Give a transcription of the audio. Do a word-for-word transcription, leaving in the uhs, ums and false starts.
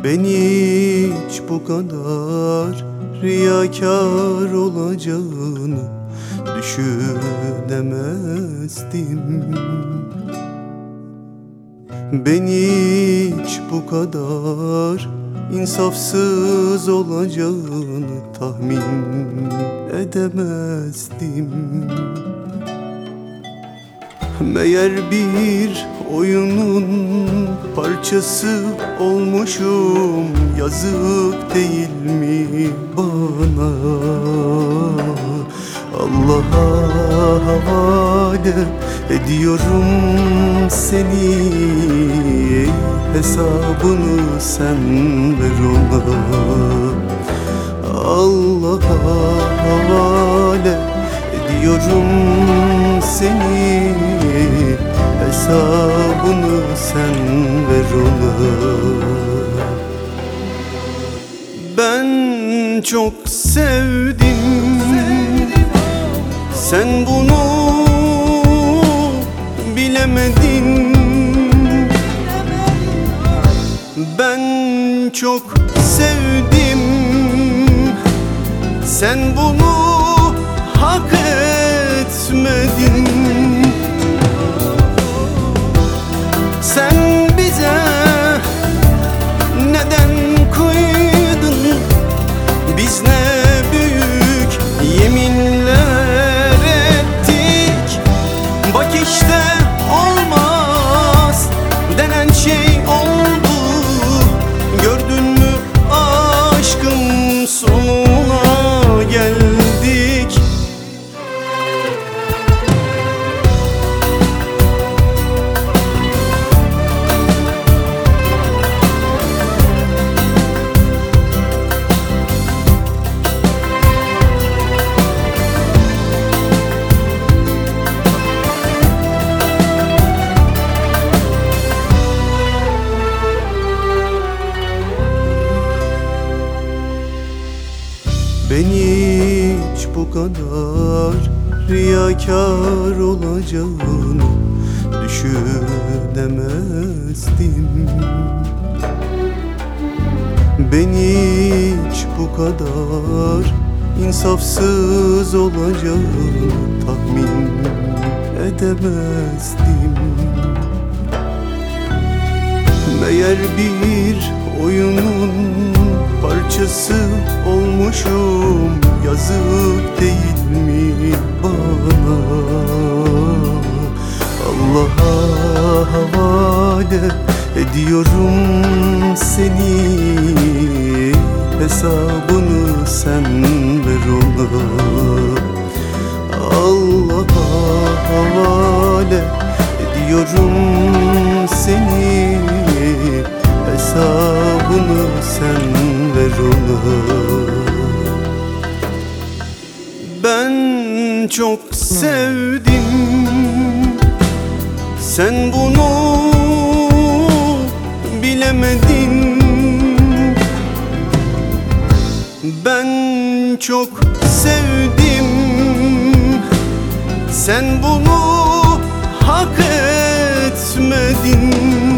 Ben hiç bu kadar riyakar olacağını düşünemezdim. Ben hiç bu kadar insafsız olacağını tahmin edemezdim. Meğer bir oyunun parçası olmuşum, yazık değil mi bana? Allah'a havale ediyorum seni, hesabını sen ver ona. Allah'a havale ediyorum seni, hesabını sen ver ona. Ben çok sevdim, sen bunu bilemedin. Ben çok sevdim, sen bunu hak etmedin. Sen bize neden kıydın? Biz ne büyük yeminler ettik. Bak işte olmaz denen şey oldu. Gördün mü aşkım, sonuna geldik. Ben hiç bu kadar riyakar olacağını düşünemezdim. Ben hiç bu kadar insafsız olacağını tahmin edemezdim. Meğer bir oyunun parçası olmuşum, yazık değil mi bana? Allah'a havale ediyorum seni, hesabını sen ver ona. Allah'a havale ediyorum seni, hesabını sen ver ona. Ben çok sevdim, sen bunu bilemedin. Ben çok sevdim, sen bunu hak etmedin.